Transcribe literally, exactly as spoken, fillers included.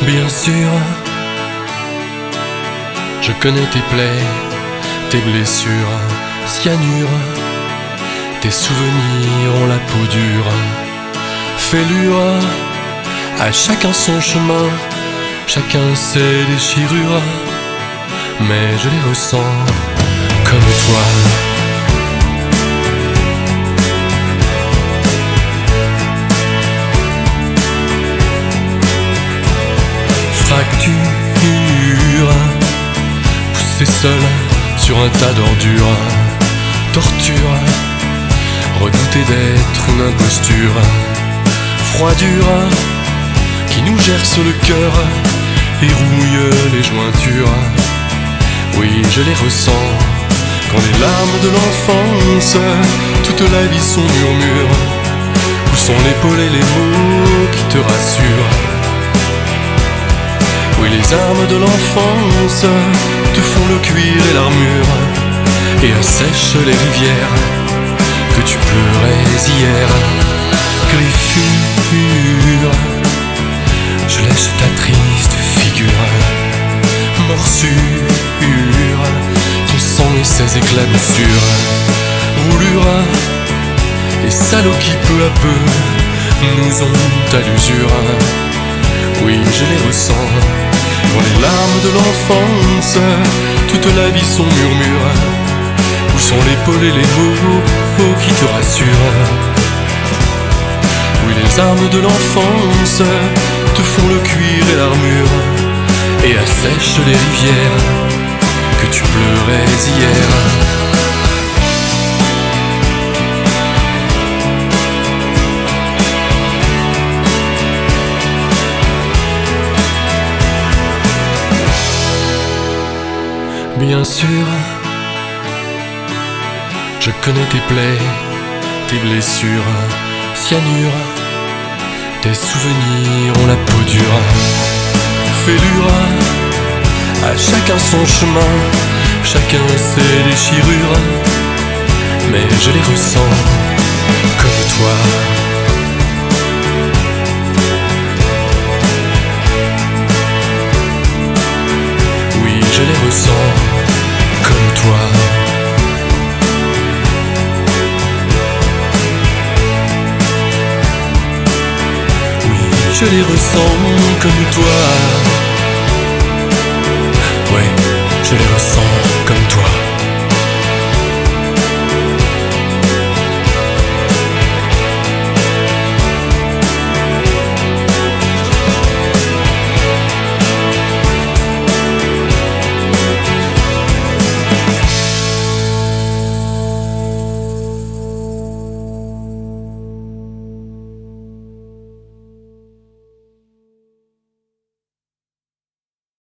Bien sûr, je connais tes plaies, tes blessures, cyanure. Tes souvenirs ont la peau dure, fêlure. À chacun son chemin, chacun ses déchirures, mais je les ressens comme toi. Fracture, poussé seul sur un tas d'ordures, torture, redouter d'être une imposture, froidure qui nous gerce le cœur et rouille les jointures. Oui, je les ressens quand les larmes de l'enfance, toute la vie sont murmures. Où sont l'épaule et les mots qui te rassurent? Oui, les armes de l'enfance te font le cuir et l'armure et assèchent les rivières que tu pleurais hier. Griffure, je laisse ta triste figure, morsure, ton sang et ses éclaboussures, roulure, et salauds qui peu à peu nous ont à l'usure. Oui, je les ressens dans les larmes de l'enfance, toute la vie sont murmures. Où sont l'épaule et les mots qui te rassurent? Oui, les armes de l'enfance te font le cuir et l'armure et assèchent les rivières que tu pleurais hier. Bien sûr, je connais tes plaies, tes blessures, cyanure. Tes souvenirs ont la peau dure, fêlure. À chacun son chemin, chacun ses déchirures, mais je les ressens comme toi. Oui, je les ressens comme toi. Je les ressens comme toi. Ouais, je les ressens.